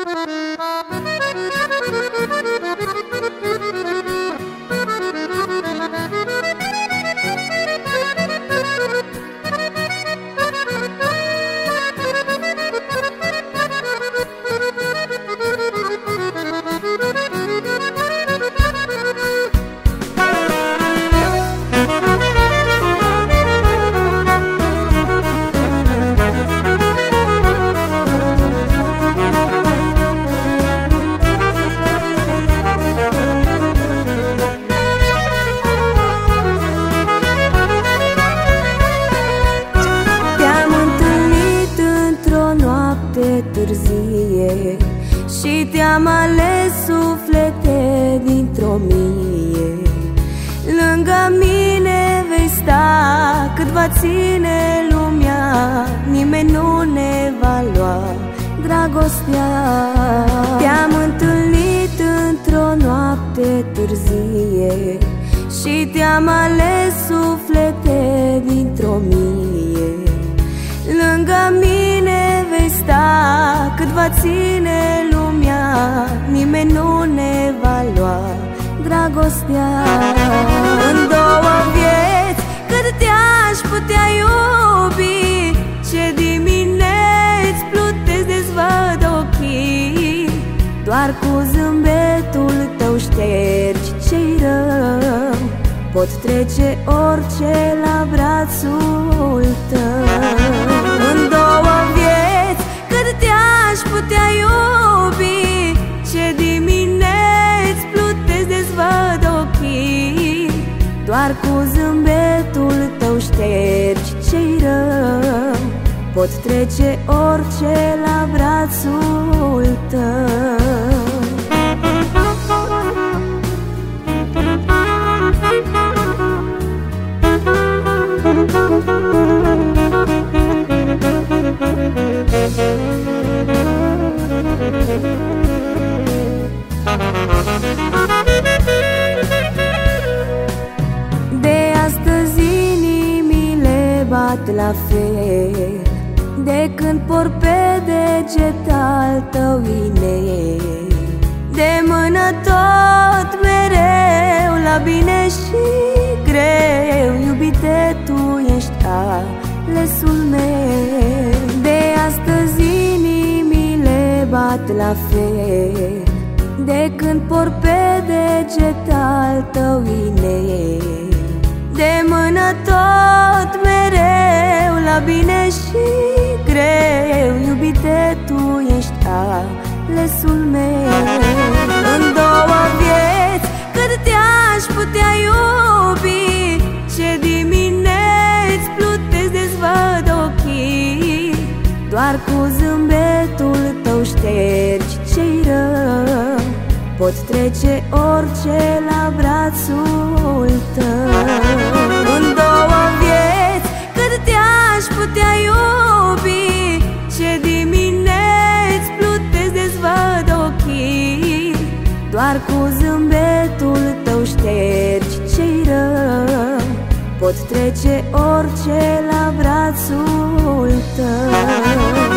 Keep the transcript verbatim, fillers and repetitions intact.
târzie și te-am ales suflete dintr-o mie. Lângă mine vei sta cât va ține lumea, nimeni nu ne va lua dragostea. Te-am întâlnit într-o noapte târzie și te-am ales suflete dintr-o mie. Lângă mine vei sta cât va ține lumea, nimeni nu ne va lua dragostea. În două vieți cât te-aș putea iubi, ce dimineți plutesc de-ți văd ochii. Doar cu zâmbetul tău ștergi ce-i rău, pot trece orice la brațul tău. În două vieți cât te-aș putea iubi, ce dimineți plutesc de-ți văd ochii. Doar cu zâmbetul tău ștergi ce-i rău, pot trece orice la brațul tău. De astăzi inimile bat la fel, de când por pe deget al tău inel. De mână tot mereu, la bine și greu, iubite, tu ești alesul meu. De astăzi inimile bat la fel, de când por pe deget al tău inel. De mână tot mereu, la bine și greu, iubite, tu ești alesul meu. În două vieți cât te-aș putea iubi, ce dimineți plutesc de-ți văd ochii. Doar cu zâmbetul tău ștergi ce-i rău, pot trece orice la brațul tău. În două vieți cât te-aș putea iubi, ce dimineți plutesc de-ți văd ochii. Doar cu zâmbetul tău ștergi ce-i rău, pot trece orice la brațul tău.